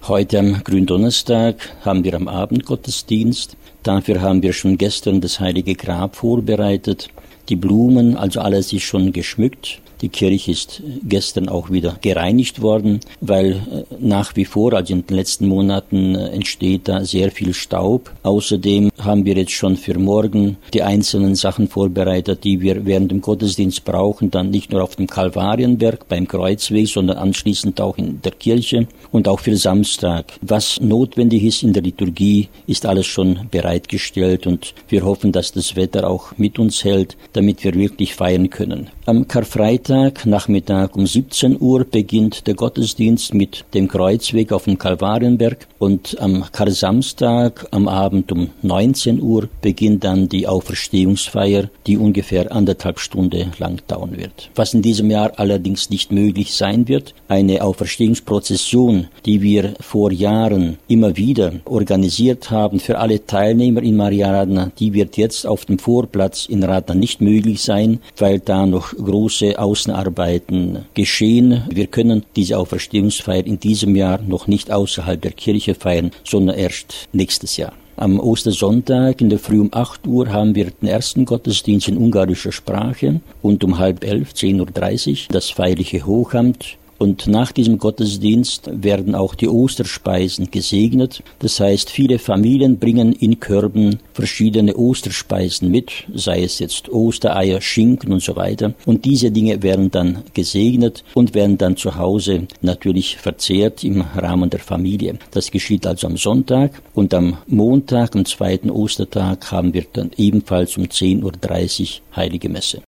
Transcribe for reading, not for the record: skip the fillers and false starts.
Heute am Gründonnerstag haben wir am Abend Gottesdienst. Dafür haben wir schon gestern das Heilige Grab vorbereitet. Die Blumen, also alles ist schon geschmückt. Die Kirche ist gestern auch wieder gereinigt worden, weil nach wie vor, also in den letzten Monaten, entsteht da sehr viel Staub. Außerdem haben wir jetzt schon für morgen die einzelnen Sachen vorbereitet, die wir während dem Gottesdienst brauchen, dann nicht nur auf dem Kalvarienberg beim Kreuzweg, sondern anschließend auch in der Kirche und auch für Samstag. Was notwendig ist in der Liturgie, ist alles schon bereitgestellt und wir hoffen, dass das Wetter auch mit uns hält, damit wir wirklich feiern können. Am Karfreitag Nachmittag um 17 Uhr beginnt der Gottesdienst mit dem Kreuzweg auf dem Kalvarienberg und am Karsamstag am Abend um 19 Uhr beginnt dann die Auferstehungsfeier, die ungefähr 1,5 Stunden lang dauern wird. Was in diesem Jahr allerdings nicht möglich sein wird, eine Auferstehungsprozession, die wir vor Jahren immer wieder organisiert haben für alle Teilnehmer in Maria Radna, die wird jetzt auf dem Vorplatz in Radna nicht möglich sein, weil da noch große Außenarbeiten geschehen. Wir können diese Auferstehungsfeier in diesem Jahr noch nicht außerhalb der Kirche feiern, sondern erst nächstes Jahr. Am Ostersonntag in der Früh um 8 Uhr haben wir den ersten Gottesdienst in ungarischer Sprache und um 10:30, 10:30 Uhr, das feierliche Hochamt. Und nach diesem Gottesdienst werden auch die Osterspeisen gesegnet. Das heißt, viele Familien bringen in Körben verschiedene Osterspeisen mit, sei es jetzt Ostereier, Schinken und so weiter. Und diese Dinge werden dann gesegnet und werden dann zu Hause natürlich verzehrt im Rahmen der Familie. Das geschieht also am Sonntag und am Montag, am zweiten Ostertag, haben wir dann ebenfalls um 10:30 Uhr Heilige Messe.